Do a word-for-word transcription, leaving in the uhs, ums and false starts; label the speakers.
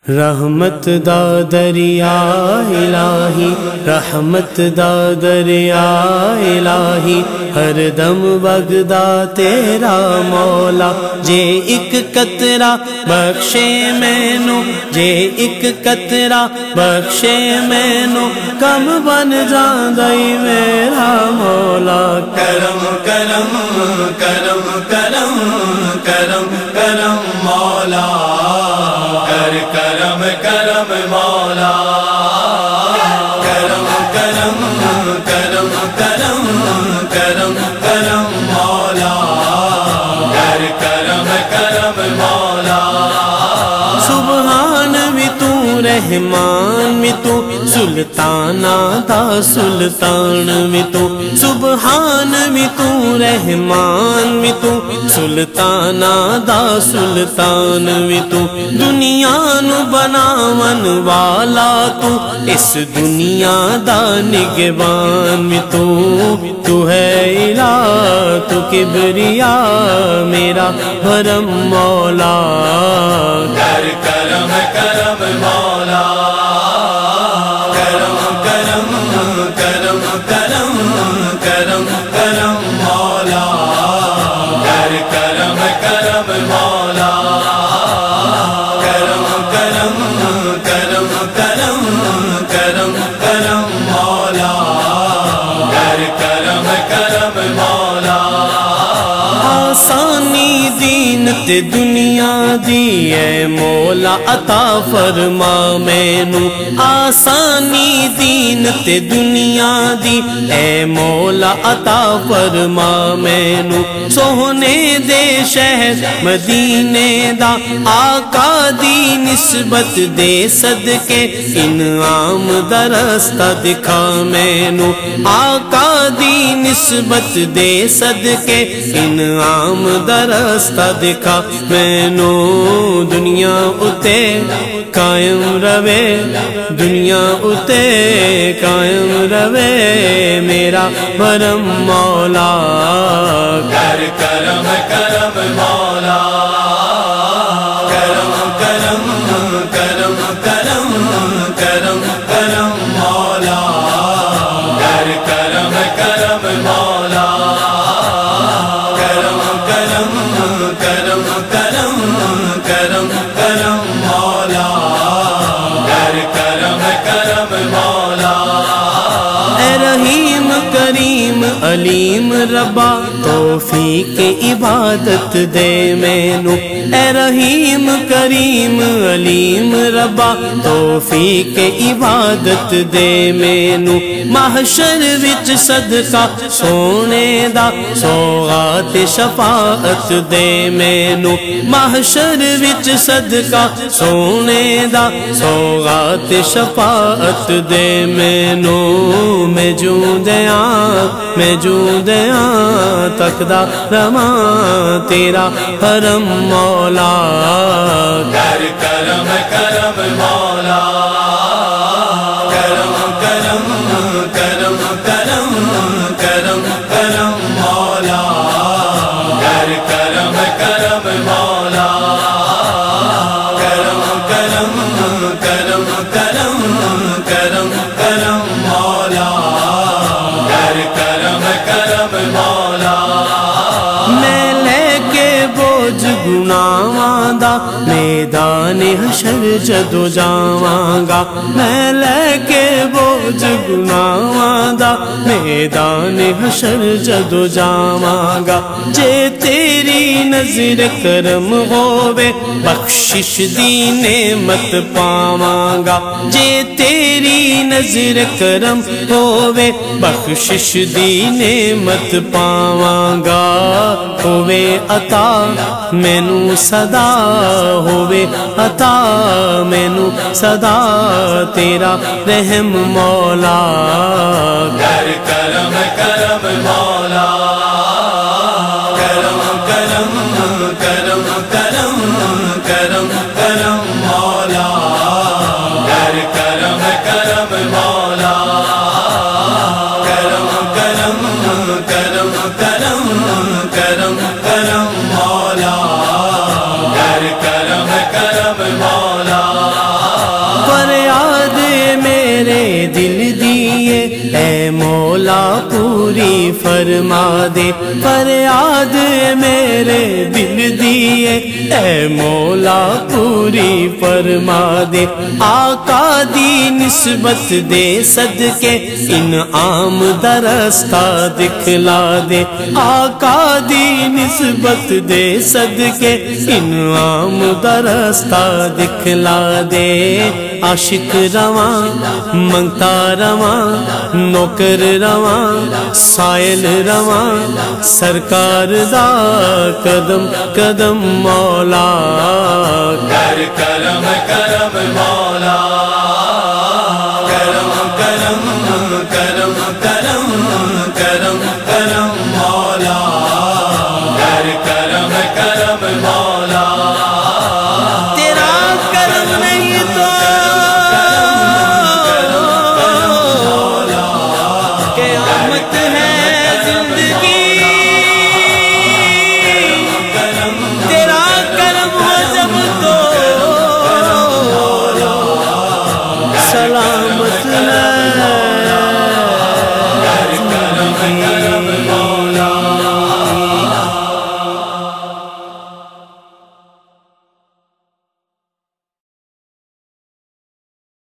Speaker 1: رحمت دا دریا الہی، رحمت دا دریا الہی، ہر دم وگدا تیرا مولا، جے ایک قطرہ بخشے مینوں، جے ایک قطرہ بخشے مینوں، کم بن جاندا ای میرا مولا۔ کرم کرم کرم کرم کرم کرم مولا، کر کرم کرم مولا، کرم کرم کرم کرم کرم کرم مولا، کر کرم کرم مولا۔ سبحان بھی تو، رحمان بھی تو، سلطانہ دا سلطان بھی تو، سبحان بھی تو، رحمان بھی تو، سلطانہ دا سلطان بھی تو، دنیا نو بناون والا تو، اس دنیا دا نگہبان بھی تو، تو ہے الہ تو کبریا میرا بھرم مولا، کر کرم کرم مولا، کرم کرم کرم کرم کرم کرم مولا، کر کرم کرم مولا، کرم کرم کرم کرم کرم کرم مولا، کر کرم کرم مولا۔ آسانی دین تے دنیا دی اے مولا عطا فرما مینوں، آسانی دین تے دنیا دی اے مولا عطا فرما مینوں، سونے دے شہر مدینے دا آقا دی نسبت دے صدقے انعام دا رستہ دکھا مینوں، آقا دی نسبت دے صدقے انعام دا رستہ دکھا مینوں، دنیا اتے قائم روے، دنیا اتے قائم روے میرا بھرم مولا، کر کرم کرم مولا، کرم کرم کرم کرم کرم کرم مولا، کر کرم کرم مولا، کرم کرم کرم کرم کرم کرم مولا، کر کرم کرم مولا۔ اے رحیم کریم علیم ربا توفیق عبادت دے مینوں، اے رحیم کریم علیم ربا توفیق عبادت دے مینوں، محشر وچ صدقہ سونے دا سوغات شفاعت دے مینوں، محشر وچ صدقہ سونے دا سوغات شفاعت دے مینوں، میں جو دیاں میں جو دیاں تکدا رواں تیرا حرم مولا، کر کرم کرم مولا، کرم کرم کرم کرم کرم کرم مولا، کر کرم کرم مولا، کرم کرم کرم کرم کرم کرم مولا، کر کرم کرم مولا۔ میں لے کے بوجھ گناہاں دا میدان حشر جدو جاواں گا، میں لے کے بوجھ گناہاں دا میدان حشر جدو جاواں گا، جے تیری نظر کرم ہووے بخشش دی نعمت پاواں گا، جے تیری نظر کرم ہووے بخشش دی نعمت پاواں گا، ہووے عطا مینوں صدا، ہووے عطا مینوں صدا تیرا رحم مولا، کر کرم کرم مولا، کرم کرم کرم کرم کرم کرم مولا، کر کرم کرم مولا، کرم کرم کرم کرم کرم کرم مولا، کر کرم کرم مولا۔
Speaker 2: پوری فرما دے، فریاد میرے دل دیے اے مولا پوری فرما دے، آقا دی نسبت دے صدقے انعام دا رستہ دکھلا دے، آقا دی نسبت دے صدقے انعام دا رستہ دکھلا دے، عاشق رواں منگتا رواں نوکر رواں سائل رواں سرکار دا قدم قدم مولا
Speaker 1: کر کرم کرم مولا